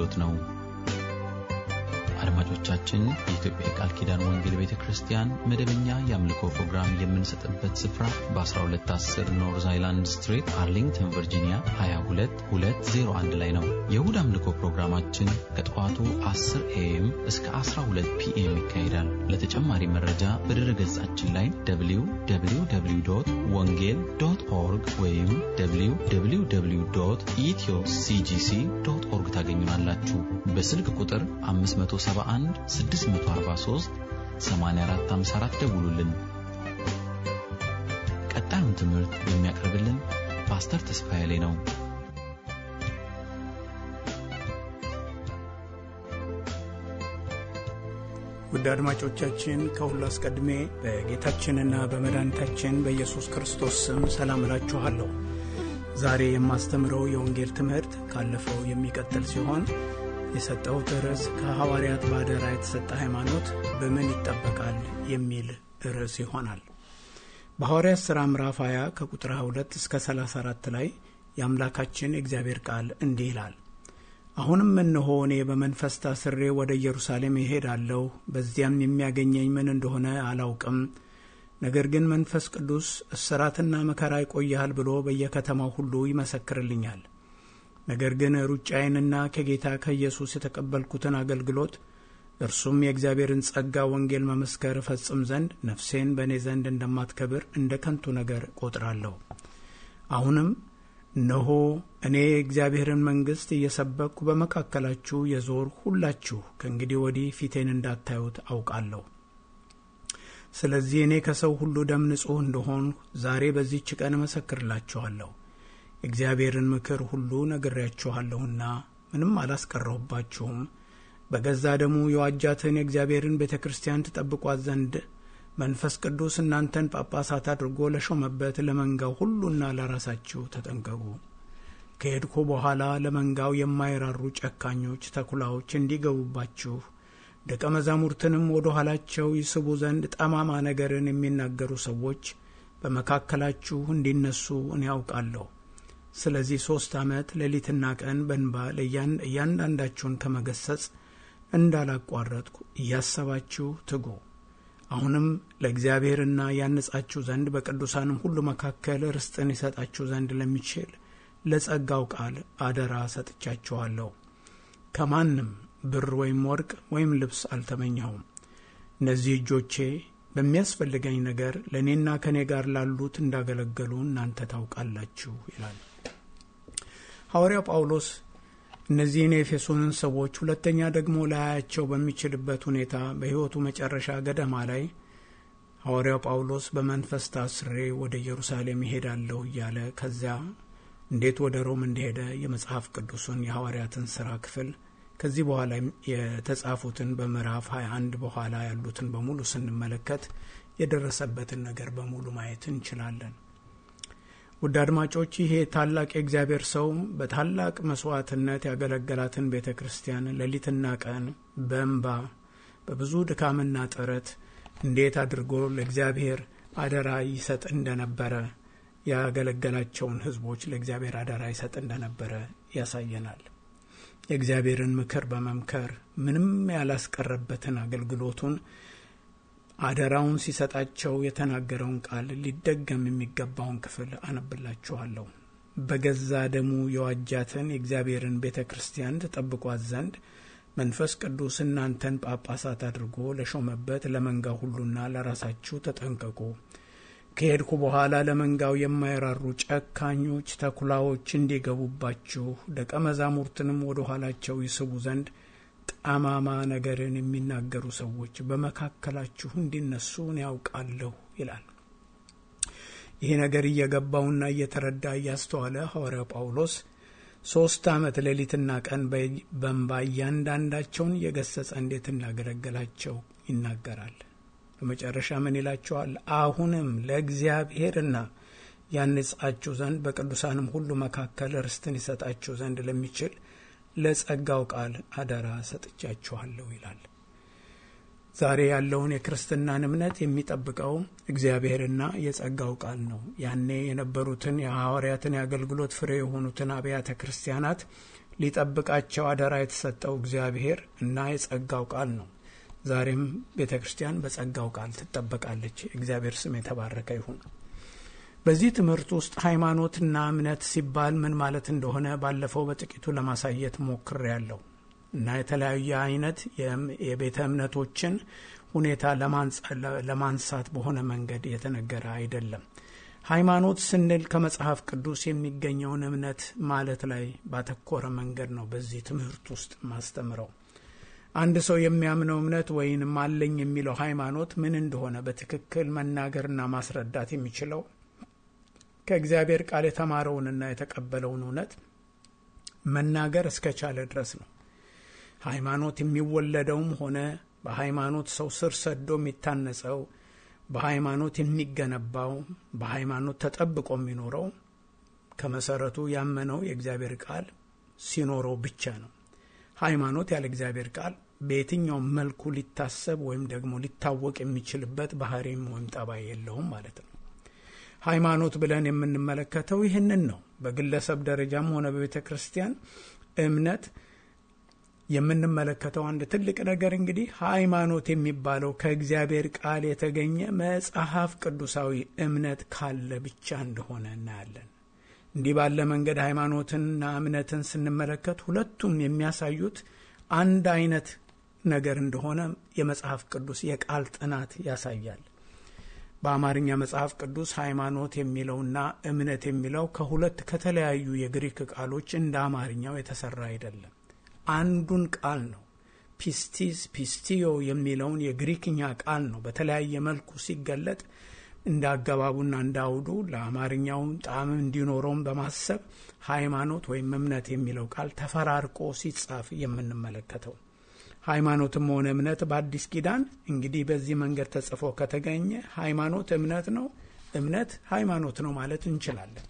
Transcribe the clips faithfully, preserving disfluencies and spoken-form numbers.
አገልግሎት ነው። አድማጮቻችን የኢትዮጵያ ቃል ኪዳን ወንጌል ቤተክርስቲያን መደበኛ የአምልኮ ፕሮግራም የምንሰጥበት ስፍራ በ12 አስር ኖርዝ አይላንድ ስትሪት አርሊንግተን ቨርጂኒያ ሃያ ሁለት ሁለት ዜሮ አንድ ላይ ነው። የእሁድ አምልኮ ፕሮግራማችን ከጠዋቱ አስር ኤኤም እስከ አስራ ሁለት ፒኤም ይካሄዳል። ለተጨማሪ መረጃ በድረገጻችን ላይ ደብሊው ደብሊው ደብሊው ዶት ወንጌል ዶት ኦርግ ወይም ደብሊው ደብሊው ደብሊው ዶት ኢትዮ ሲጂሲ ዶት ኦርግ ታገኙናላችሁ። በስልክ ቁጥር አምስት መቶ ሰባ አንድ ስድስት መቶ አርባ ሶስት ሰማንያ አራት ሃምሳ አራት ደውሉልን። ቀጣዩን ትምህርት የሚያቀርብልን ፓስተር ተስፋዬ ላይ ነው። ውድ አድማጮቻችን ከሁሉ አስቀድሜ በጌታችንና በመድኃኒታችን በኢየሱስ ክርስቶስ ስም ሰላም እላችኋለሁ። ዛሬ የማስተምረው የወንጌል ትምህርት ካለፈው የሚቀጥል ሲሆን የሰጠሁት ርዕስ ከሐዋርያት ባደራ የተሰጠ ሃይማኖት በምን ይጠበቃል የሚል ርዕስ ይሆናል። በሐዋርያት ሥራ ምዕራፍ ሃያ ከቁጥር ሃያ ሁለት እስከ ሰላሳ አራት ላይ የአምላካችን የእግዚአብሔር ቃል እንዲህ ይላል። አሁንም እነሆ እኔ በመንፈስ ታስሬ ወደ ኢየሩሳሌም እሄዳለሁ፣ በዚያም የሚያገኘኝ ምን እንደሆነ አላውቅም። ነገር ግን መንፈስ ቅዱስ እስራትና መከራ ይቆያል ብሎ በየከተማው ሁሉ ይመሰክርልኛል። ነገር ግን ሩጫዬንና ከጌታ ከኢየሱስ የተቀበልኩትን አገልግሎት እርሱም የእግዚአብሔርን ጸጋ ወንጌል መመስከር ፈጽም ዘንድ ነፍሴን በእኔ ዘንድ እንደማትከብር እንደ ከንቱ ነገር ቆጥራለሁ። አሁንም እነሆ እኔ የእግዚአብሔርን መንግሥት እየሰበክኩ በመካከላችሁ የዞር ሁላችሁ ከእንግዲህ ወዲህ ፊቴን እንዳታዩት አውቃለሁ። ስለዚህ እኔ ከሰው ሁሉ ደም ንጹሕ እንደሆንሁ ዛሬ በዚህች ቀን እመሰክርላችኋለሁ። እግዚአብሔርን ምክር ሁሉ ነግሬያችኋለሁና ምንም አላስቀረሁባችሁም። በገዛ ደሙ የዋጃትን የእግዚአብሔርን ቤተክርስቲያን ትጠብቋት ዘንድ መንፈስ ቅዱስ እናንተን ጳጳሳት አድርጎ ለሾመበት ለመንጋው ሁሉና ለራሳችሁ ተጠንቀቁ። ከሄድኩ በኋላ ለመንጋው የማይራሩ ጨካኞች ተኩላዎች እንዲገቡባችሁ ደቀ መዛሙርትንም ወደ ኋላቸው ይስቡ ዘንድ ጠማማ ነገርን የሚናገሩ ሰዎች በመካከላችሁ እንዲነሱ እኔ ያውቃለሁ። ስለዚህ ሶስት ዓመት ሌሊትና ቀን በእንባ ለእያንዳንዳችሁን ከመገሰጽ እንዳላቋረጥኩ እያሰባችሁ ትጉ። አሁንም ለእግዚአብሔርና ያንጻችሁ ዘንድ በቅዱሳንም ሁሉ መካከል ርስጥን ይሰጣችሁ ዘንድ ለሚችል ለጸጋው ቃል አደራ ሰጥቻችኋለሁ። ከማንም ብር ወይም ወርቅ ወይም ልብስ አልተመኘሁም። እነዚህ እጆቼ በሚያስፈልገኝ ነገር ለእኔና ከእኔ ጋር ላሉት እንዳገለገሉ እናንተ ታውቃላችሁ ይላል ሐዋርያው ጳውሎስ። እነዚህን የኤፌሶንን ሰዎች ሁለተኛ ደግሞ ላያቸው በሚችልበት ሁኔታ በሕይወቱ መጨረሻ ገደማ ላይ ሐዋርያው ጳውሎስ በመንፈስ ታስሬ ወደ ኢየሩሳሌም እሄዳለሁ እያለ ከዚያ እንዴት ወደ ሮም እንደሄደ የመጽሐፍ ቅዱስን የሐዋርያትን ሥራ ክፍል ከዚህ በኋላ የተጻፉትን በምዕራፍ ሃያ አንድ በኋላ ያሉትን በሙሉ ስንመለከት የደረሰበትን ነገር በሙሉ ማየት እንችላለን። ውድ አድማጮች ይሄ ታላቅ የእግዚአብሔር ሰው በታላቅ መስዋዕትነት ያገለገላትን ቤተክርስቲያን ሌሊትና ቀን በእንባ በብዙ ድካምና ጥረት እንዴት አድርጎ ለእግዚአብሔር አደራ ይሰጥ እንደነበረ ያገለገላቸውን ሕዝቦች ለእግዚአብሔር አደራ ይሰጥ እንደነበረ ያሳየናል። የእግዚአብሔርን ምክር በመምከር ምንም ያላስቀረበትን አገልግሎቱን አደራውን ሲሰጣቸው የተናገረውን ቃል ሊደገም የሚገባውን ክፍል አነብላችኋለሁ። በገዛ ደሙ የዋጃትን የእግዚአብሔርን ቤተክርስቲያን ተጠብቋት ዘንድ መንፈስ ቅዱስ እናንተን ጳጳሳት አድርጎ ለሾመበት ለመንጋው ሁሉና ለራሳችሁ ተጠንቀቁ። ከሄድኩ በኋላ ለመንጋው የማይራሩ ጨካኞች ተኩላዎች እንዲገቡባችሁ ደቀ መዛሙርትንም ወደ ኋላቸው ይስቡ ዘንድ ጠማማ ነገርን የሚናገሩ ሰዎች በመካከላችሁ እንዲነሱ እኔ ያውቃለሁ ይላል። ይህ ነገር እየገባውና እየተረዳ እያስተዋለ ሐዋርያው ጳውሎስ ሶስት ዓመት ሌሊትና ቀን በእንባ እያንዳንዳቸውን እየገሰጸ እንዴት እንዳገለገላቸው ይናገራል። በመጨረሻ ምን ይላቸዋል? አሁንም ለእግዚአብሔርና ያንጻችሁ ዘንድ በቅዱሳንም ሁሉ መካከል ርስትን ይሰጣችሁ ዘንድ ለሚችል ለጸጋው ቃል አደራ ሰጥቻችኋለሁ ይላል። ዛሬ ያለውን የክርስትናን እምነት የሚጠብቀው እግዚአብሔርና የጸጋው ቃል ነው። ያኔ የነበሩትን የሐዋርያትን የአገልግሎት ፍሬ የሆኑትን አብያተ ክርስቲያናት ሊጠብቃቸው አደራ የተሰጠው እግዚአብሔር እና የጸጋው ቃል ነው። ዛሬም ቤተክርስቲያን በጸጋው ቃል ትጠበቃለች። እግዚአብሔር ስም የተባረከ ይሁን። በዚህ ትምህርት ውስጥ ሃይማኖትና እምነት ሲባል ምን ማለት እንደሆነ ባለፈው በጥቂቱ ለማሳየት ሞክሬያለሁ እና የተለያየ አይነት የቤተ እምነቶችን ሁኔታ ለማንሳት በሆነ መንገድ የተነገረ አይደለም። ሃይማኖት ስንል ከመጽሐፍ ቅዱስ የሚገኘውን እምነት ማለት ላይ ባተኮረ መንገድ ነው በዚህ ትምህርት ውስጥ ማስተምረው። አንድ ሰው የሚያምነው እምነት ወይንም አለኝ የሚለው ሃይማኖት ምን እንደሆነ በትክክል መናገርና ማስረዳት የሚችለው ከእግዚአብሔር ቃል የተማረውንና የተቀበለውን እውነት መናገር እስከቻለ ድረስ ነው። ሃይማኖት የሚወለደውም ሆነ በሃይማኖት ሰው ስር ሰዶ የሚታነጸው፣ በሃይማኖት የሚገነባው፣ በሃይማኖት ተጠብቆ የሚኖረው ከመሰረቱ ያመነው የእግዚአብሔር ቃል ሲኖረው ብቻ ነው። ሃይማኖት ያለ እግዚአብሔር ቃል በየትኛው መልኩ ሊታሰብ ወይም ደግሞ ሊታወቅ የሚችልበት ባህሪም ወይም ጠባይ የለውም ማለት ነው። ሃይማኖት ብለን የምንመለከተው ይህንን ነው። በግለሰብ ደረጃም ሆነ በቤተ ክርስቲያን እምነት የምንመለከተው አንድ ትልቅ ነገር እንግዲህ ሃይማኖት የሚባለው ከእግዚአብሔር ቃል የተገኘ መጽሐፍ ቅዱሳዊ እምነት ካለ ብቻ እንደሆነ እናያለን። እንዲህ ባለ መንገድ ሃይማኖትንና እምነትን ስንመለከት ሁለቱም የሚያሳዩት አንድ አይነት ነገር እንደሆነ የመጽሐፍ ቅዱስ የቃል ጥናት ያሳያል። በአማርኛ መጽሐፍ ቅዱስ ሃይማኖት የሚለውና እምነት የሚለው ከሁለት ከተለያዩ የግሪክ ቃሎች እንደ አማርኛው የተሰራ አይደለም። አንዱን ቃል ነው። ፒስቲስ ፒስቲዮ የሚለውን የግሪክኛ ቃል ነው በተለያየ መልኩ ሲገለጥ እንዳገባቡና እንዳውዱ ለአማርኛው ጣዕም እንዲኖረውም በማሰብ ሃይማኖት ወይም እምነት የሚለው ቃል ተፈራርቆ ሲጻፍ የምንመለከተው። ሃይማኖትም ሆነ እምነት በአዲስ ኪዳን እንግዲህ በዚህ መንገድ ተጽፎ ከተገኘ ሃይማኖት እምነት ነው፣ እምነት ሃይማኖት ነው ማለት እንችላለን።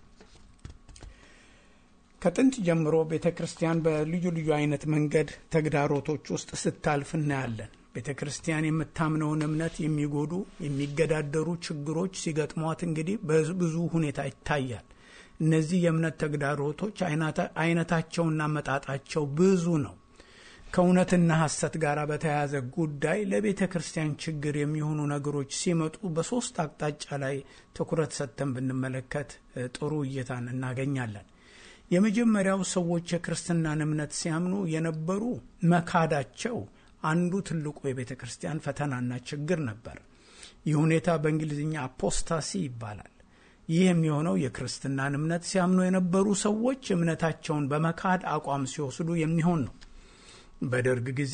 ከጥንት ጀምሮ ቤተክርስቲያን በልዩ ልዩ አይነት መንገድ ተግዳሮቶች ውስጥ ስታልፍ እናያለን። ቤተክርስቲያን የምታምነውን እምነት የሚጎዱ የሚገዳደሩ ችግሮች ሲገጥሟት እንግዲህ በብዙ ሁኔታ ይታያል። እነዚህ የእምነት ተግዳሮቶች አይነታቸውና መጣጣቸው ብዙ ነው። ከእውነትና ሐሰት ጋር በተያያዘ ጉዳይ ለቤተ ክርስቲያን ችግር የሚሆኑ ነገሮች ሲመጡ በሶስት አቅጣጫ ላይ ትኩረት ሰጥተን ብንመለከት ጥሩ እይታን እናገኛለን። የመጀመሪያው ሰዎች የክርስትናን እምነት ሲያምኑ የነበሩ መካዳቸው አንዱ ትልቁ የቤተ ክርስቲያን ፈተናና ችግር ነበር። ይህ ሁኔታ በእንግሊዝኛ አፖስታሲ ይባላል። ይህ የሚሆነው የክርስትናን እምነት ሲያምኑ የነበሩ ሰዎች እምነታቸውን በመካድ አቋም ሲወስዱ የሚሆን ነው። በደርግ ጊዜ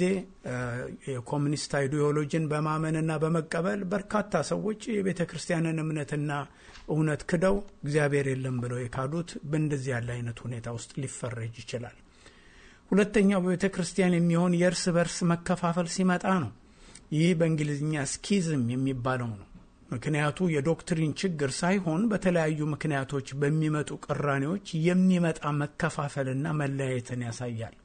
የኮሙኒስት አይዲዮሎጂን በማመንና በመቀበል በርካታ ሰዎች የቤተ ክርስቲያንን እምነትና እውነት ክደው እግዚአብሔር የለም ብለው የካዱት በእንደዚህ ያለ አይነት ሁኔታ ውስጥ ሊፈረጅ ይችላል። ሁለተኛው በቤተ ክርስቲያን የሚሆን የእርስ በርስ መከፋፈል ሲመጣ ነው። ይህ በእንግሊዝኛ ስኪዝም የሚባለው ነው። ምክንያቱ የዶክትሪን ችግር ሳይሆን በተለያዩ ምክንያቶች በሚመጡ ቅራኔዎች የሚመጣ መከፋፈልና መለያየትን ያሳያል።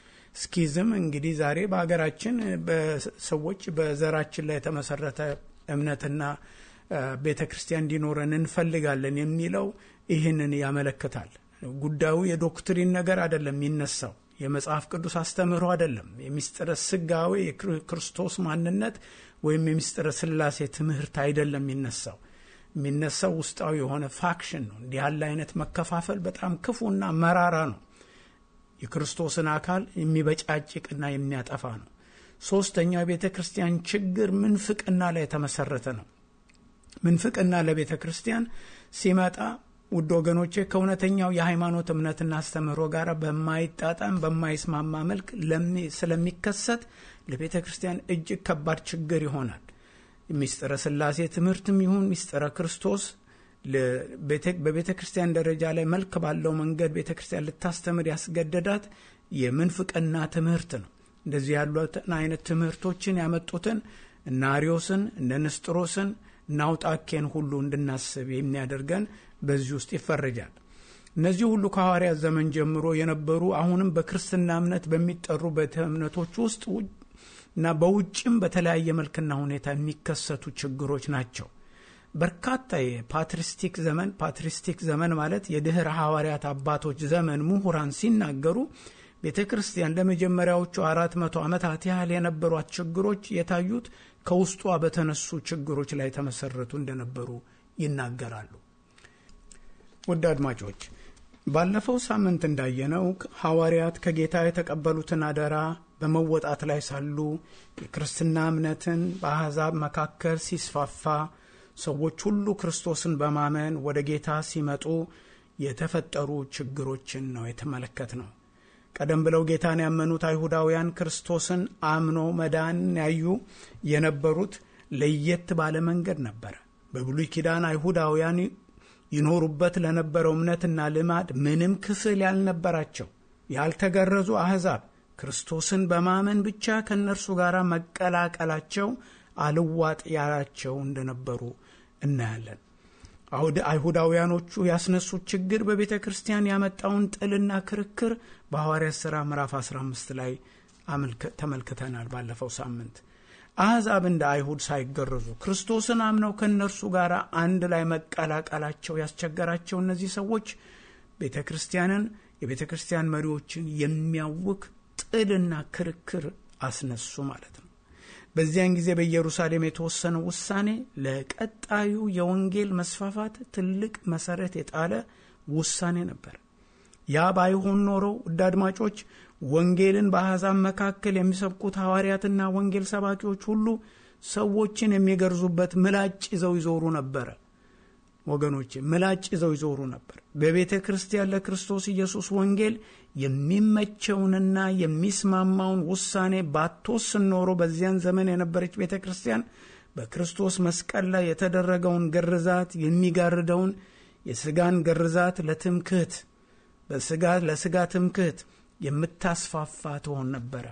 ስኪዝም እንግዲህ ዛሬ በአገራችን በሰዎች በዘራችን ላይ የተመሰረተ እምነትና ቤተክርስቲያን እንዲኖረን እንፈልጋለን የሚለው ይህንን ያመለክታል። ጉዳዩ የዶክትሪን ነገር አይደለም የሚነሳው፣ የመጽሐፍ ቅዱስ አስተምህሮ አይደለም፣ የሚስጥረ ስጋዌ የክርስቶስ ማንነት ወይም የሚስጥረ ስላሴ ትምህርት አይደለም የሚነሳው። የሚነሳው ውስጣዊ የሆነ ፋክሽን ነው። እንዲህ ያለ አይነት መከፋፈል በጣም ክፉና መራራ ነው። የክርስቶስን አካል የሚበጫጭቅና የሚያጠፋ ነው። ሶስተኛው ቤተክርስቲያን ችግር ምንፍቅና ላይ የተመሰረተ ነው። ምንፍቅና ለቤተ ክርስቲያን ሲመጣ ውድ ወገኖቼ ከእውነተኛው የሃይማኖት እምነትና አስተምህሮ ጋር በማይጣጣም በማይስማማ መልክ ስለሚከሰት ለቤተ ክርስቲያን እጅግ ከባድ ችግር ይሆናል። ሚስጥረ ስላሴ ትምህርትም ይሁን ሚስጥረ ክርስቶስ በቤተ ክርስቲያን ደረጃ ላይ መልክ ባለው መንገድ ቤተ ክርስቲያን ልታስተምር ያስገደዳት የምንፍቅና ትምህርት ነው። እንደዚህ ያሉት አይነት ትምህርቶችን ያመጡትን እነ አርዮስን እነ ንስጥሮስን ናውጣኬን ሁሉ እንድናስብ የሚያደርገን በዚህ ውስጥ ይፈረጃል። እነዚህ ሁሉ ከሐዋርያት ዘመን ጀምሮ የነበሩ አሁንም በክርስትና እምነት በሚጠሩ ቤተ እምነቶች ውስጥ እና በውጭም በተለያየ መልክና ሁኔታ የሚከሰቱ ችግሮች ናቸው። በርካታ የፓትሪስቲክ ዘመን ፓትሪስቲክ ዘመን ማለት የድህረ ሐዋርያት አባቶች ዘመን ምሁራን ሲናገሩ ቤተክርስቲያን ለመጀመሪያዎቹ አራት መቶ ዓመታት ያህል የነበሯት ችግሮች የታዩት ከውስጧ በተነሱ ችግሮች ላይ ተመሰረቱ እንደነበሩ ይናገራሉ። ውድ አድማጮች፣ ባለፈው ሳምንት እንዳየነው ሐዋርያት ከጌታ የተቀበሉትን አደራ በመወጣት ላይ ሳሉ የክርስትና እምነትን በአሕዛብ መካከል ሲስፋፋ ሰዎች ሁሉ ክርስቶስን በማመን ወደ ጌታ ሲመጡ የተፈጠሩ ችግሮችን ነው የተመለከትነው። ቀደም ብለው ጌታን ያመኑት አይሁዳውያን ክርስቶስን አምኖ መዳን ያዩ የነበሩት ለየት ባለ መንገድ ነበር። በብሉይ ኪዳን አይሁዳውያን ይኖሩበት ለነበረው እምነትና ልማድ ምንም ክፍል ያልነበራቸው ያልተገረዙ አሕዛብ ክርስቶስን በማመን ብቻ ከነርሱ ጋር መቀላቀላቸው አልዋጥ ያላቸው እንደነበሩ እናያለን። አይሁዳውያኖቹ ያስነሱት ችግር በቤተ ክርስቲያን ያመጣውን ጥልና ክርክር በሐዋርያት ሥራ ምዕራፍ አስራ አምስት ላይ ተመልክተናል። ባለፈው ሳምንት አሕዛብ እንደ አይሁድ ሳይገረዙ ክርስቶስን አምነው ከነርሱ ጋር አንድ ላይ መቀላቀላቸው ያስቸገራቸው እነዚህ ሰዎች ቤተ ክርስቲያንን የቤተ ክርስቲያን መሪዎችን የሚያውክ ጥልና ክርክር አስነሱ ማለት ነው። በዚያን ጊዜ በኢየሩሳሌም የተወሰነው ውሳኔ ለቀጣዩ የወንጌል መስፋፋት ትልቅ መሰረት የጣለ ውሳኔ ነበር። ያ ባይሆን ኖሮ ውድ አድማጮች ወንጌልን በአሕዛብ መካከል የሚሰብኩት ሐዋርያትና ወንጌል ሰባኪዎች ሁሉ ሰዎችን የሚገርዙበት ምላጭ ይዘው ይዞሩ ነበር። ወገኖቼ ምላጭ ይዘው ይዞሩ ነበር። በቤተ ክርስቲያን ለክርስቶስ ኢየሱስ ወንጌል የሚመቸውንና የሚስማማውን ውሳኔ ባትወስን ኖሮ በዚያን ዘመን የነበረች ቤተ ክርስቲያን በክርስቶስ መስቀል ላይ የተደረገውን ግርዛት የሚጋርደውን የሥጋን ግርዛት ለትምክህት በሥጋ ለሥጋ ትምክህት የምታስፋፋ ትሆን ነበር።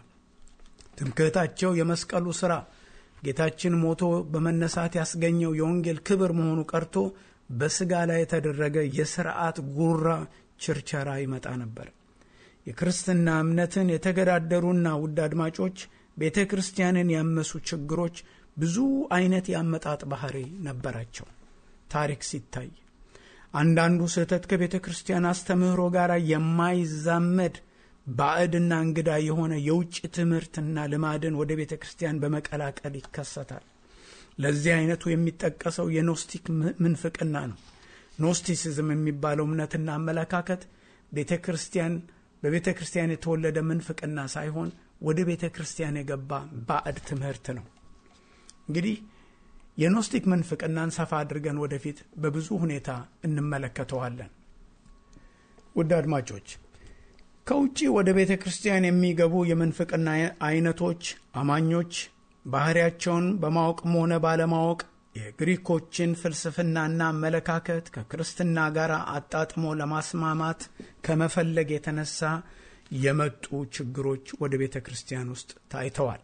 ትምክህታቸው የመስቀሉ ሥራ ጌታችን ሞቶ በመነሳት ያስገኘው የወንጌል ክብር መሆኑ ቀርቶ በሥጋ ላይ የተደረገ የሥርዓት ጉራ ችርቸራ ይመጣ ነበር። የክርስትና እምነትን የተገዳደሩና ውድ አድማጮች ቤተ ክርስቲያንን ያመሱ ችግሮች ብዙ አይነት ያመጣጥ ባህሪ ነበራቸው። ታሪክ ሲታይ አንዳንዱ ስህተት ከቤተ ክርስቲያን አስተምህሮ ጋር የማይዛመድ ባዕድና እንግዳ የሆነ የውጭ ትምህርትና ልማድን ወደ ቤተ ክርስቲያን በመቀላቀል ይከሰታል። ለዚህ አይነቱ የሚጠቀሰው የኖስቲክ ምንፍቅና ነው። ኖስቲሲዝም የሚባለው እምነትና አመለካከት ቤተ ክርስቲያን በቤተ ክርስቲያን የተወለደ ምንፍቅና ሳይሆን ወደ ቤተ ክርስቲያን የገባ ባዕድ ትምህርት ነው። እንግዲህ የኖስቲክ ምንፍቅናን ሰፋ አድርገን ወደፊት በብዙ ሁኔታ እንመለከተዋለን። ውድ አድማጮች ከውጪ ወደ ቤተ ክርስቲያን የሚገቡ የምንፍቅና አይነቶች አማኞች ባህሪያቸውን በማወቅም ሆነ ባለማወቅ የግሪኮችን ፍልስፍናና አመለካከት ከክርስትና ጋር አጣጥሞ ለማስማማት ከመፈለግ የተነሳ የመጡ ችግሮች ወደ ቤተ ክርስቲያን ውስጥ ታይተዋል።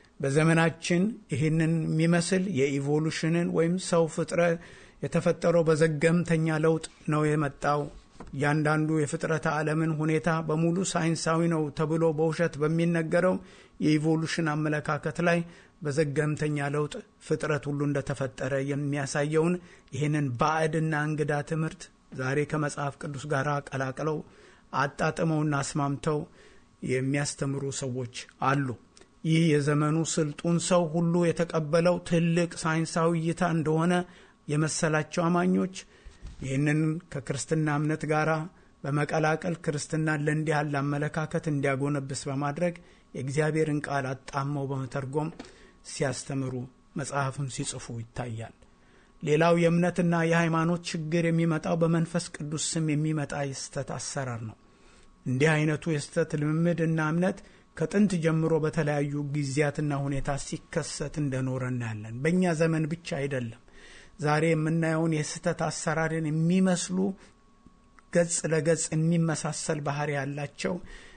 በዘመናችን ይህንን የሚመስል የኢቮሉሽንን ወይም ሰው ፍጥረት የተፈጠረው በዘገምተኛ ለውጥ ነው የመጣው። ያንዳንዱ የፍጥረት ዓለምን ሁኔታ በሙሉ ሳይንሳዊ ነው ተብሎ በውሸት በሚነገረው የኢቮሉሽን አመለካከት ላይ በዘገምተኛ ለውጥ ፍጥረት ሁሉ እንደተፈጠረ የሚያሳየውን ይህንን ባዕድና እንግዳ ትምህርት ዛሬ ከመጽሐፍ ቅዱስ ጋር ቀላቅለው አጣጥመውና አስማምተው የሚያስተምሩ ሰዎች አሉ። ይህ የዘመኑ ስልጡን ሰው ሁሉ የተቀበለው ትልቅ ሳይንሳዊ እይታ እንደሆነ የመሰላቸው አማኞች ይህንን ከክርስትና እምነት ጋር በመቀላቀል ክርስትናን ለእንዲህ ያለ አመለካከት እንዲያጎነብስ በማድረግ የእግዚአብሔርን ቃል አጣመው በመተርጎም ሲያስተምሩ መጽሐፍም ሲጽፉ ይታያል። ሌላው የእምነትና የሃይማኖት ችግር የሚመጣው በመንፈስ ቅዱስ ስም የሚመጣ የስተት አሰራር ነው። እንዲህ አይነቱ የስተት ልምምድና እምነት ከጥንት ጀምሮ በተለያዩ ጊዜያትና ሁኔታ ሲከሰት እንደኖረ እናያለን። በእኛ ዘመን ብቻ አይደለም። ዛሬ የምናየውን የስተት አሰራርን የሚመስሉ ገጽ ለገጽ የሚመሳሰል ባህሪ ያላቸው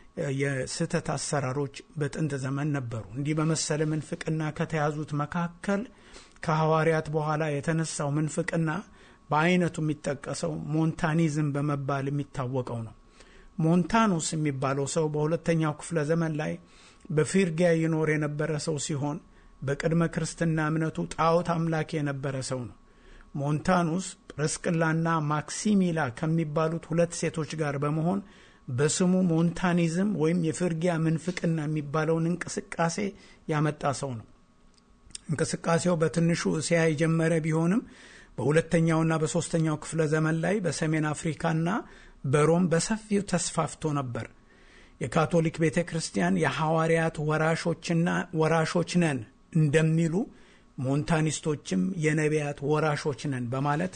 የስተት አሰራሮች በጥንት ዘመን ነበሩ። እንዲህ በመሰለ ምንፍቅና ከተያዙት መካከል ከሐዋርያት በኋላ የተነሳው ምንፍቅና በአይነቱ የሚጠቀሰው ሞንታኒዝም በመባል የሚታወቀው ነው። ሞንታኑስ የሚባለው ሰው በሁለተኛው ክፍለ ዘመን ላይ በፊርጊያ ይኖር የነበረ ሰው ሲሆን በቅድመ ክርስትና እምነቱ ጣዖት አምላክ የነበረ ሰው ነው። ሞንታኑስ ጵርስቅላና ማክሲሚላ ከሚባሉት ሁለት ሴቶች ጋር በመሆን በስሙ ሞንታኒዝም ወይም የፍርጊያ ምንፍቅና የሚባለውን እንቅስቃሴ ያመጣ ሰው ነው። እንቅስቃሴው በትንሹ እስያ የጀመረ ቢሆንም በሁለተኛውና በሶስተኛው ክፍለ ዘመን ላይ በሰሜን አፍሪካና በሮም በሰፊው ተስፋፍቶ ነበር። የካቶሊክ ቤተክርስቲያን የሐዋርያት ወራሾችና ወራሾች ነን እንደሚሉ ሞንታኒስቶችም የነቢያት ወራሾች ነን በማለት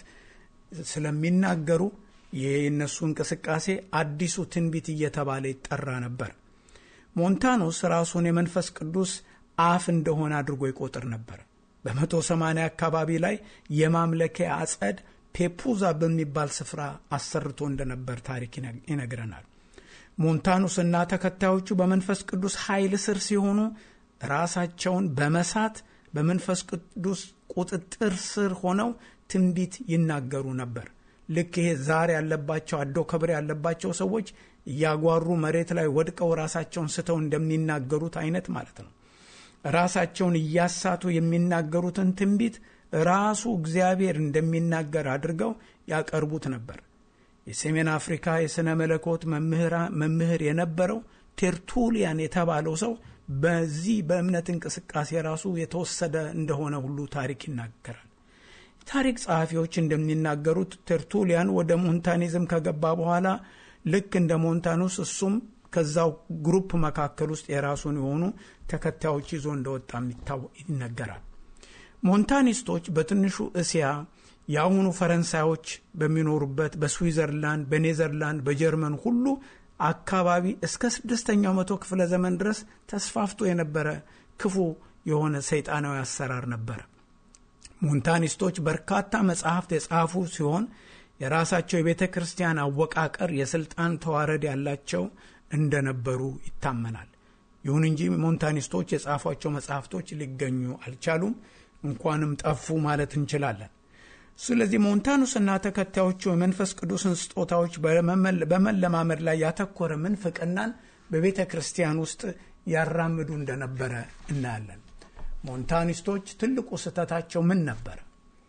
ስለሚናገሩ የነሱ እንቅስቃሴ አዲሱ ትንቢት እየተባለ ይጠራ ነበር። ሞንታኖስ ራሱን የመንፈስ ቅዱስ አፍ እንደሆነ አድርጎ ይቆጥር ነበር። በመቶ ሰማንያ አካባቢ ላይ የማምለኪያ አጸድ ፔፑዛ በሚባል ስፍራ አሰርቶ እንደነበር ታሪክ ይነግረናል። ሞንታኖስ እና ተከታዮቹ በመንፈስ ቅዱስ ኃይል ስር ሲሆኑ ራሳቸውን በመሳት በመንፈስ ቅዱስ ቁጥጥር ስር ሆነው ትንቢት ይናገሩ ነበር። ልክ ይሄ ዛር ያለባቸው አዶ ከብር ያለባቸው ሰዎች እያጓሩ መሬት ላይ ወድቀው ራሳቸውን ስተው እንደሚናገሩት አይነት ማለት ነው። ራሳቸውን እያሳቱ የሚናገሩትን ትንቢት ራሱ እግዚአብሔር እንደሚናገር አድርገው ያቀርቡት ነበር። የሰሜን አፍሪካ የሥነ መለኮት መምህር የነበረው ቴርቱሊያን የተባለው ሰው በዚህ በእምነት እንቅስቃሴ ራሱ የተወሰደ እንደሆነ ሁሉ ታሪክ ይናገራል። ታሪክ ጸሐፊዎች እንደሚናገሩት ቴርቱሊያን ወደ ሞንታኒዝም ከገባ በኋላ ልክ እንደ ሞንታኖስ እሱም ከዛው ግሩፕ መካከል ውስጥ የራሱን የሆኑ ተከታዮች ይዞ እንደወጣ ይነገራል። ሞንታኒስቶች በትንሹ እስያ ያሁኑ ፈረንሳዮች በሚኖሩበት በስዊዘርላንድ፣ በኔዘርላንድ፣ በጀርመን ሁሉ አካባቢ እስከ ስድስተኛው መቶ ክፍለ ዘመን ድረስ ተስፋፍቶ የነበረ ክፉ የሆነ ሰይጣናዊ አሰራር ነበር። ሞንታኒስቶች በርካታ መጻሕፍት የጻፉ ሲሆን የራሳቸው የቤተ ክርስቲያን አወቃቀር የስልጣን ተዋረድ ያላቸው እንደነበሩ ይታመናል። ይሁን እንጂ ሞንታኒስቶች የጻፏቸው መጻሕፍቶች ሊገኙ አልቻሉም፣ እንኳንም ጠፉ ማለት እንችላለን። ስለዚህ ሞንታኖስና ተከታዮቹ የመንፈስ ቅዱስን ስጦታዎች በመለማመድ ላይ ያተኮረ ምንፍቅናን በቤተ ክርስቲያን ውስጥ ያራምዱ እንደነበረ እናያለን። ሞንታኒስቶች ትልቁ ስህተታቸው ምን ነበር?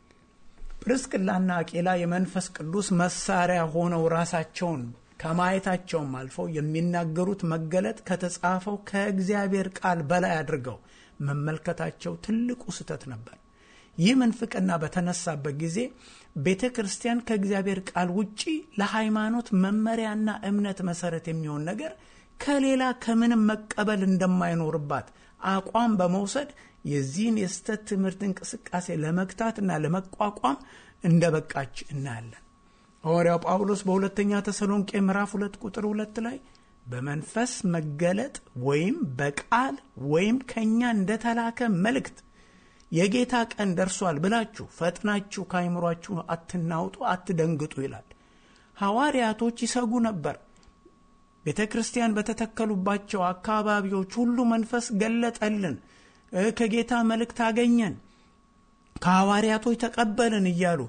ጵርስቅላና አቂላ የመንፈስ ቅዱስ መሳሪያ ሆነው ራሳቸውን ከማየታቸውም አልፈው የሚናገሩት መገለጥ ከተጻፈው ከእግዚአብሔር ቃል በላይ አድርገው መመልከታቸው ትልቁ ስህተት ነበር። ይህ ምንፍቅና በተነሳበት ጊዜ ቤተ ክርስቲያን ከእግዚአብሔር ቃል ውጪ ለሃይማኖት መመሪያና እምነት መሰረት የሚሆን ነገር ከሌላ ከምንም መቀበል እንደማይኖርባት አቋም በመውሰድ የዚህን የስተት ትምህርት እንቅስቃሴ ለመግታትና ለመቋቋም እንደበቃች እናያለን። ሐዋርያው ጳውሎስ በሁለተኛ ተሰሎንቄ ምዕራፍ ሁለት ቁጥር ሁለት ላይ በመንፈስ መገለጥ ወይም በቃል ወይም ከኛ እንደተላከ መልእክት የጌታ ቀን ደርሷል ብላችሁ ፈጥናችሁ ከአይምሯችሁ አትናውጡ፣ አትደንግጡ ይላል። ሐዋርያቶች ይሰጉ ነበር። ቤተ ክርስቲያን በተተከሉባቸው አካባቢዎች ሁሉ መንፈስ ገለጠልን፣ ከጌታ መልእክት አገኘን፣ ከሐዋርያቶች ተቀበልን እያሉ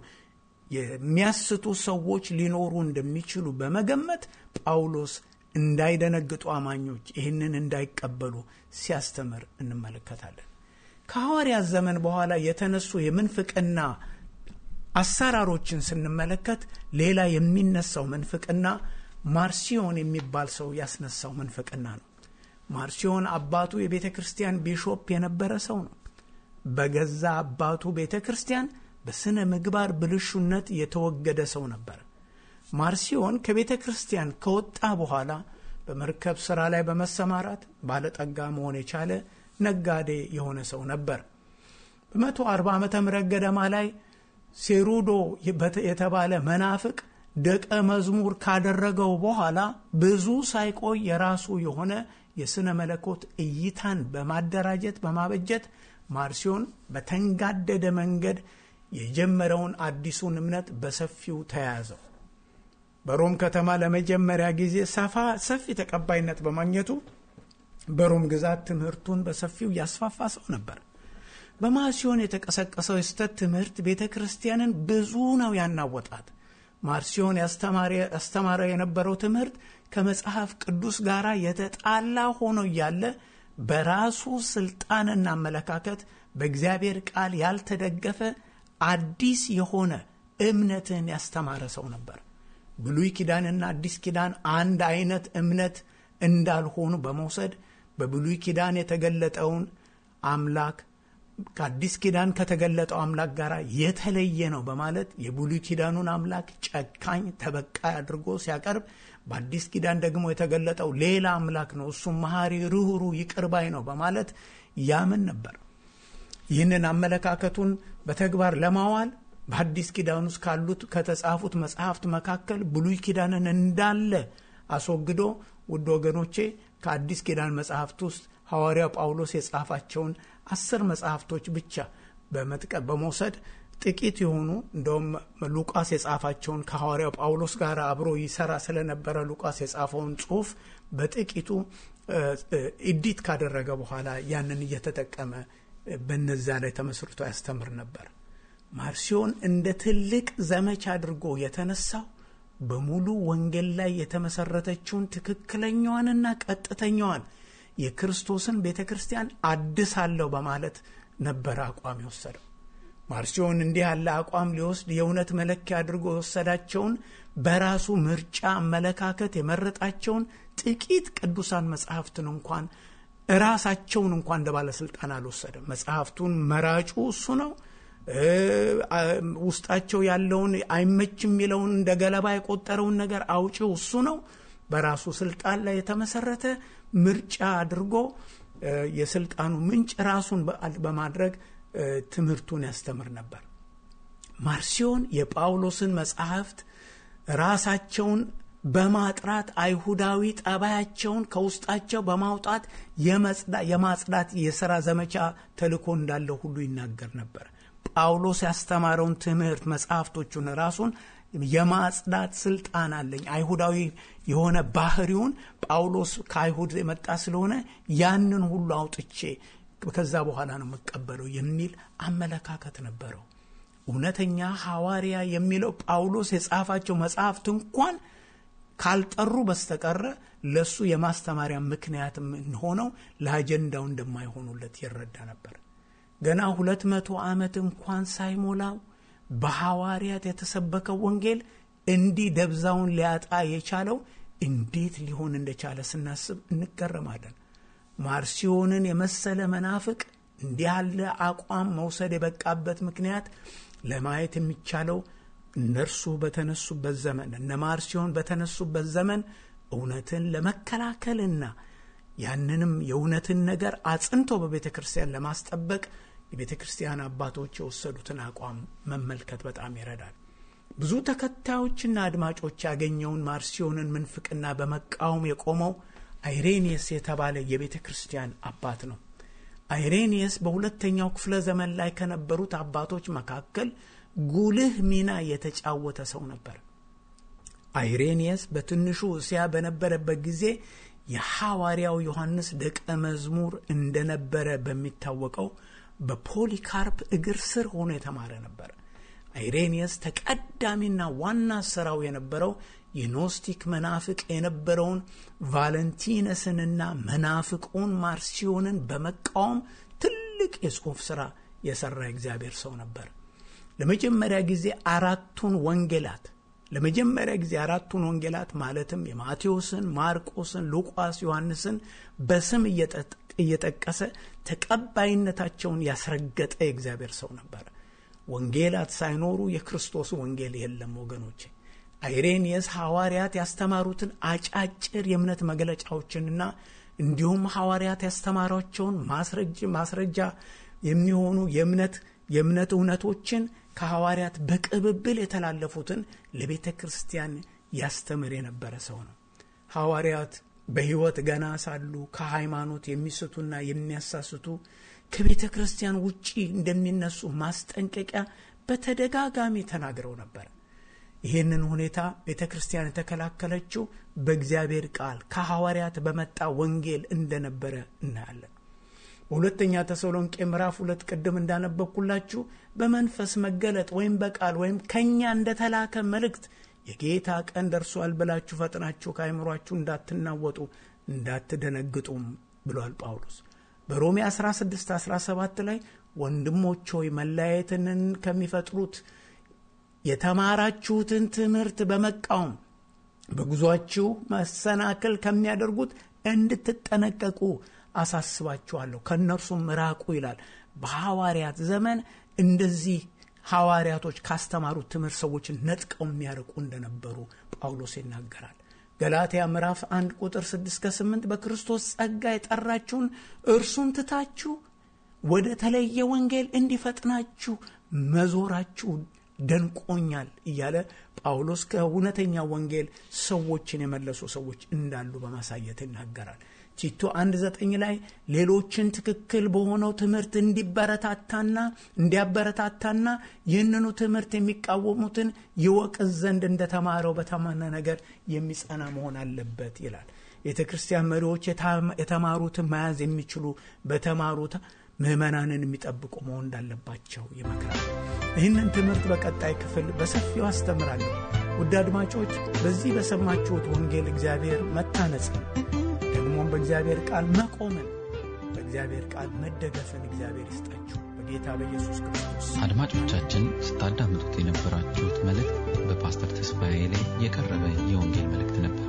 የሚያስቱ ሰዎች ሊኖሩ እንደሚችሉ በመገመት ጳውሎስ እንዳይደነግጡ አማኞች ይህንን እንዳይቀበሉ ሲያስተምር እንመለከታለን። ከሐዋርያት ዘመን በኋላ የተነሱ የምንፍቅና አሰራሮችን ስንመለከት ሌላ የሚነሳው ምንፍቅና ማርሲዮን የሚባል ሰው ያስነሳው ምንፍቅና ነው። ማርሲዮን አባቱ የቤተ ክርስቲያን ቢሾፕ የነበረ ሰው ነው። በገዛ አባቱ ቤተ ክርስቲያን በስነ ምግባር ብልሹነት የተወገደ ሰው ነበር። ማርሲዮን ከቤተ ክርስቲያን ከወጣ በኋላ በመርከብ ሥራ ላይ በመሰማራት ባለጠጋ መሆን የቻለ ነጋዴ የሆነ ሰው ነበር። በመቶ አርባ ዓመተ ምህረት ገደማ ላይ ሴሩዶ የተባለ መናፍቅ ደቀ መዝሙር ካደረገው በኋላ ብዙ ሳይቆይ የራሱ የሆነ የስነ መለኮት እይታን በማደራጀት በማበጀት ማርሲዮን በተንጋደደ መንገድ የጀመረውን አዲሱን እምነት በሰፊው ተያዘው። በሮም ከተማ ለመጀመሪያ ጊዜ ሰፋ ሰፊ ተቀባይነት በማግኘቱ በሮም ግዛት ትምህርቱን በሰፊው ያስፋፋ ሰው ነበር። በማርሲዮን የተቀሰቀሰው የስተት ትምህርት ቤተክርስቲያንን ብዙ ነው ያናወጣት። ማርሲዮን ያስተማረ የነበረው ትምህርት ከመጽሐፍ ቅዱስ ጋር የተጣላ ሆኖ ያለ በራሱ ስልጣንና አመለካከት በእግዚአብሔር ቃል ያልተደገፈ አዲስ የሆነ እምነትን ያስተማረ ሰው ነበር። ብሉይ ኪዳንና አዲስ ኪዳን አንድ አይነት እምነት እንዳልሆኑ በመውሰድ በብሉይ ኪዳን የተገለጠውን አምላክ ከአዲስ ኪዳን ከተገለጠው አምላክ ጋር የተለየ ነው በማለት የብሉይ ኪዳኑን አምላክ ጨካኝ ተበቃይ አድርጎ ሲያቀርብ፣ በአዲስ ኪዳን ደግሞ የተገለጠው ሌላ አምላክ ነው፣ እሱም መሐሪ ርኅሩህ ይቅር ባይ ነው በማለት ያምን ነበር። ይህንን አመለካከቱን በተግባር ለማዋል በአዲስ ኪዳን ውስጥ ካሉት ከተጻፉት መጽሐፍት መካከል ብሉይ ኪዳንን እንዳለ አስወግዶ ውድ ወገኖቼ ከአዲስ ኪዳን መጽሐፍት ውስጥ ሐዋርያው ጳውሎስ የጻፋቸውን አስር መጽሐፍቶች ብቻ በመጥቀስ በመውሰድ ጥቂት የሆኑ እንደውም ሉቃስ የጻፋቸውን ከሐዋርያው ጳውሎስ ጋር አብሮ ይሰራ ስለነበረ ሉቃስ የጻፈውን ጽሑፍ በጥቂቱ ኤዲት ካደረገ በኋላ ያንን እየተጠቀመ በነዛ ላይ ተመስርቶ ያስተምር ነበር። ማርሲዮን እንደ ትልቅ ዘመቻ አድርጎ የተነሳው በሙሉ ወንጌል ላይ የተመሰረተችውን ትክክለኛዋንና ቀጥተኛዋን የክርስቶስን ቤተክርስቲያን አድሳለሁ በማለት ነበር አቋም የወሰደው። ማርሲዮን እንዲህ ያለ አቋም ሊወስድ የእውነት መለኪያ አድርጎ የወሰዳቸውን በራሱ ምርጫ አመለካከት የመረጣቸውን ጥቂት ቅዱሳን መጽሐፍትን እንኳን ራሳቸውን እንኳን እንደ ባለስልጣን አልወሰደም። መጽሐፍቱን መራጩ እሱ ነው። ውስጣቸው ያለውን አይመችም የሚለውን እንደ ገለባ የቆጠረውን ነገር አውጪው እሱ ነው። በራሱ ስልጣን ላይ የተመሰረተ ምርጫ አድርጎ የስልጣኑ ምንጭ ራሱን በማድረግ ትምህርቱን ያስተምር ነበር። ማርሲዮን የጳውሎስን መጽሐፍት ራሳቸውን በማጥራት አይሁዳዊ ጠባያቸውን ከውስጣቸው በማውጣት የማጽዳት የሥራ ዘመቻ ተልእኮ እንዳለው ሁሉ ይናገር ነበር። ጳውሎስ ያስተማረውን ትምህርት መጽሐፍቶቹን ራሱን የማጽዳት ስልጣን አለኝ፣ አይሁዳዊ የሆነ ባህሪውን ጳውሎስ ከአይሁድ የመጣ ስለሆነ ያንን ሁሉ አውጥቼ ከዛ በኋላ ነው መቀበለው የሚል አመለካከት ነበረው። እውነተኛ ሐዋርያ የሚለው ጳውሎስ የጻፋቸው መጽሐፍት እንኳን ካልጠሩ በስተቀር ለሱ የማስተማሪያ ምክንያት ሆነው ለአጀንዳው እንደማይሆኑለት ይረዳ ነበር። ገና ሁለት መቶ ዓመት እንኳን ሳይሞላው በሐዋርያት የተሰበከው ወንጌል እንዲህ ደብዛውን ሊያጣ የቻለው እንዴት ሊሆን እንደቻለ ስናስብ እንገረማለን። ማርሲዮንን የመሰለ መናፍቅ እንዲህ ያለ አቋም መውሰድ የበቃበት ምክንያት ለማየት የሚቻለው እነርሱ በተነሱበት ዘመን እነ ማርሲዮን በተነሱበት ዘመን እውነትን ለመከላከልና ያንንም የእውነትን ነገር አጽንቶ በቤተክርስቲያን ለማስጠበቅ የቤተክርስቲያን አባቶች የወሰዱትን አቋም መመልከት በጣም ይረዳል። ብዙ ተከታዮችና አድማጮች ያገኘውን ማርሲዮንን ምንፍቅና በመቃወም የቆመው አይሬኒየስ የተባለ የቤተክርስቲያን አባት ነው። አይሬኒየስ በሁለተኛው ክፍለ ዘመን ላይ ከነበሩት አባቶች መካከል ጉልህ ሚና የተጫወተ ሰው ነበር። አይሬኒየስ በትንሹ እስያ በነበረበት ጊዜ የሐዋርያው ዮሐንስ ደቀ መዝሙር እንደነበረ በሚታወቀው በፖሊካርፕ እግር ስር ሆኖ የተማረ ነበር። አይሬኒየስ ተቀዳሚና ዋና ስራው የነበረው የኖስቲክ መናፍቅ የነበረውን ቫለንቲነስንና መናፍቁን ማርሲዮንን በመቃወም ትልቅ የጽሑፍ ሥራ የሰራ እግዚአብሔር ሰው ነበር። ለመጀመሪያ ጊዜ አራቱን ወንጌላት ለመጀመሪያ ጊዜ አራቱን ወንጌላት ማለትም የማቴዎስን፣ ማርቆስን፣ ሉቃስ፣ ዮሐንስን በስም እየጠቀሰ ተቀባይነታቸውን ያስረገጠ እግዚአብሔር ሰው ነበር። ወንጌላት ሳይኖሩ የክርስቶስ ወንጌል የለም ወገኖቼ። አይሬኒየስ ሐዋርያት ያስተማሩትን አጫጭር የእምነት መግለጫዎችንና እንዲሁም ሐዋርያት ያስተማሯቸውን ማስረጃ ማስረጃ የሚሆኑ የእምነት የእምነት እውነቶችን ከሐዋርያት በቅብብል የተላለፉትን ለቤተ ክርስቲያን ያስተምር የነበረ ሰው ነው። ሐዋርያት በሕይወት ገና ሳሉ ከሃይማኖት የሚስቱና የሚያሳስቱ ከቤተ ክርስቲያን ውጪ እንደሚነሱ ማስጠንቀቂያ በተደጋጋሚ ተናግረው ነበር። ይህንን ሁኔታ ቤተ ክርስቲያን የተከላከለችው በእግዚአብሔር ቃል ከሐዋርያት በመጣ ወንጌል እንደነበረ እናያለን። በሁለተኛ ተሰሎንቄ ምዕራፍ ሁለት ቅድም እንዳነበብኩላችሁ በመንፈስ መገለጥ ወይም በቃል ወይም ከኛ እንደተላከ መልእክት የጌታ ቀን ደርሷል ብላችሁ ፈጥናችሁ ከአይምሯችሁ እንዳትናወጡ እንዳትደነግጡም ብሏል ጳውሎስ። በሮሜ አስራ ስድስት አስራ ሰባት ላይ ወንድሞች ሆይ መለያየትን ከሚፈጥሩት የተማራችሁትን ትምህርት በመቃወም በጉዟችሁ መሰናከል ከሚያደርጉት እንድትጠነቀቁ አሳስባችኋለሁ፣ ከነርሱም ራቁ ይላል። በሐዋርያት ዘመን እንደዚህ ሐዋርያቶች ካስተማሩት ትምህርት ሰዎችን ነጥቀው የሚያርቁ እንደነበሩ ጳውሎስ ይናገራል። ገላትያ ምዕራፍ አንድ ቁጥር ስድስት እስከ ስምንት በክርስቶስ ጸጋ የጠራችሁን እርሱን ትታችሁ ወደ ተለየ ወንጌል እንዲፈጥናችሁ መዞራችሁ ደንቆኛል እያለ ጳውሎስ ከእውነተኛ ወንጌል ሰዎችን የመለሱ ሰዎች እንዳሉ በማሳየት ይናገራል። ቲቶ አንድ ዘጠኝ ላይ ሌሎችን ትክክል በሆነው ትምህርት እንዲበረታታና እንዲያበረታታና ይህንኑ ትምህርት የሚቃወሙትን ይወቅስ ዘንድ እንደተማረው በታመነ ነገር የሚጸና መሆን አለበት ይላል። የቤተክርስቲያን መሪዎች የተማሩትን መያዝ የሚችሉ በተማሩት ምዕመናንን የሚጠብቁ መሆን እንዳለባቸው ይመክራል። ይህንን ትምህርት በቀጣይ ክፍል በሰፊው አስተምራለሁ። ውድ አድማጮች፣ በዚህ በሰማችሁት ወንጌል እግዚአብሔር መታነጽን ደግሞም በእግዚአብሔር ቃል መቆምን በእግዚአብሔር ቃል መደገፍን እግዚአብሔር ይስጣችሁ በጌታ በኢየሱስ ክርስቶስ። አድማጮቻችን ስታዳምጡት የነበራችሁት መልእክት በፓስተር ተስፋዬ ላይ የቀረበ የወንጌል መልእክት ነበር።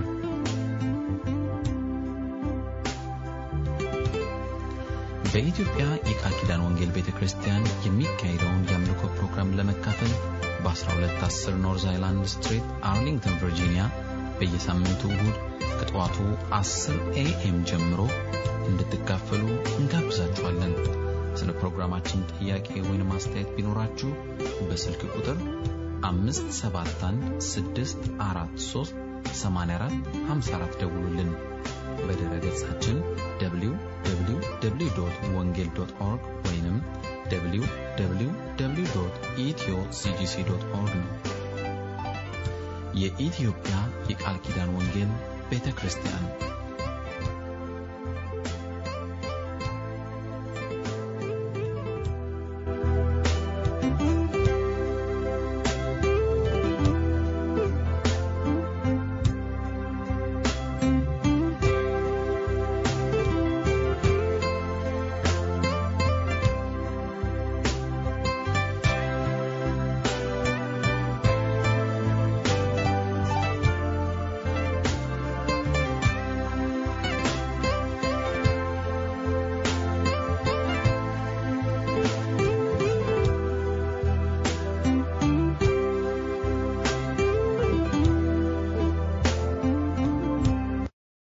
በኢትዮጵያ የቃል ኪዳን ወንጌል ቤተክርስቲያን የሚካሄደውን የአምልኮ ፕሮግራም ለመካፈል በ12 አስር ኖርዝ አይላንድ ስትሪት አርሊንግተን ቨርጂኒያ በየሳምንቱ እሁድ ከጠዋቱ አስር ኤኤም ጀምሮ እንድትካፈሉ እንጋብዛችኋለን። ስለ ፕሮግራማችን ጥያቄ ወይም አስተያየት ቢኖራችሁ በስልክ ቁጥር አምስት ሰባት አንድ ስድስት አራት ሶስት ሰማንያ አራት ሃምሳ አራት ደውሉልን። በድረ ገጻችን ደብሊው ደብሊው ደብሊው ዶት ወንጌል ዶት ኦርግ ወይንም ደብሊው ደብሊው ደብሊው ዶት ኢትዮ ሲጂሲ ዶት ኦርግ ነው። የኢትዮጵያ የቃል ኪዳን ወንጌል ቤተክርስቲያን